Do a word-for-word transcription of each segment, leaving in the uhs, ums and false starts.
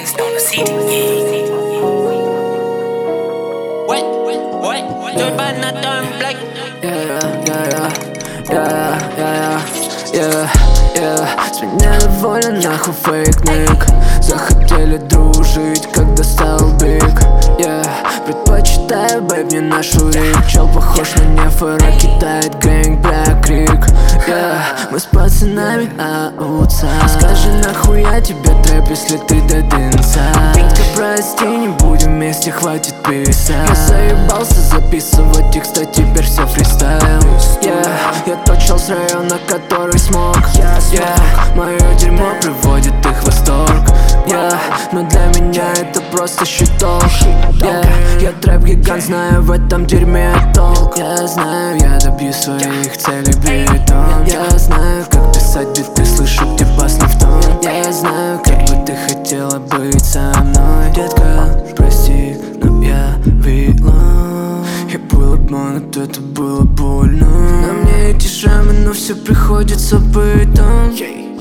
Benz on the C D. What? What? Joy by not done black. Yeah, yeah, yeah, yeah, yeah, yeah, yeah. С меня доволен нахуй фейк-ник. Захотели дружить, когда стал биг. Yeah, предпочитаю, бэйб, не нашу рик. Чел похож на нефера, кидает гэнг, бля, крик. Yeah, мы с пацанами аутсайд. Скажи, нахуя тебе трэп, если ты dead inside? Пинка, прости, не будем вместе, хватит писать. Я заебался записывать текста, теперь все фристайл. Yeah, я тот чел с района, который смог. Yeah, мое дерьмо приводит их в восторг. Yeah, но для меня это просто щиток. Yeah, я трэп-гигант, знаю в этом дерьме толк. Я знаю, я добью своих целей битом. Я знаю, как писать биты, слышу, где бас не в тон. Я знаю, как бы ты хотела быть со мной. Детка, прости, но я вилон. Я был обманут, это было больно. На мне эти шрамы, но все приходится бытом.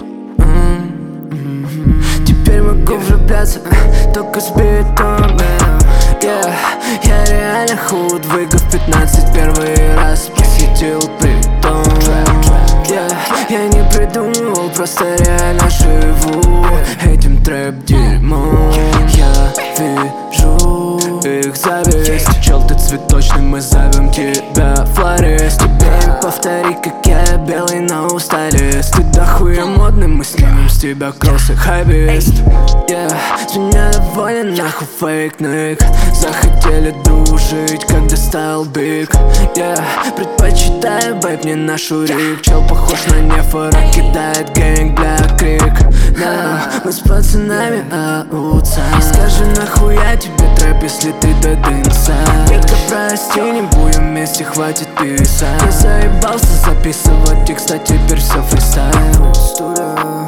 Теперь могу влюбляться только с битом. Yeah, я реально худ, выиграв пятнадцать первый раз посетил притон. Yeah, я не придумывал, просто реально живу этим трэп-дерьмом. Я вижу их зависть. Чел, ты цветочный, мы зовем тебя флорист. Теперь повтори, как я белый, но усталист. Ты дохуя модный, мы снимем с тебя кроссы хайбист. Yeah, с меня доволен нахуй фейк-ник. Захотели дружить, когда стал биг. Yeah, предпочитаю, бэйб, не нашу рик. Чел похож на нефера, кидает гэнг, бля, крик. Да, мы с пацанами аутсайд. Скажи, нахуя тебе трэп, если ты dead inside? Детка, прости, не будем вместе, хватит писать. Я заебался записывать текста, теперь все фристайл.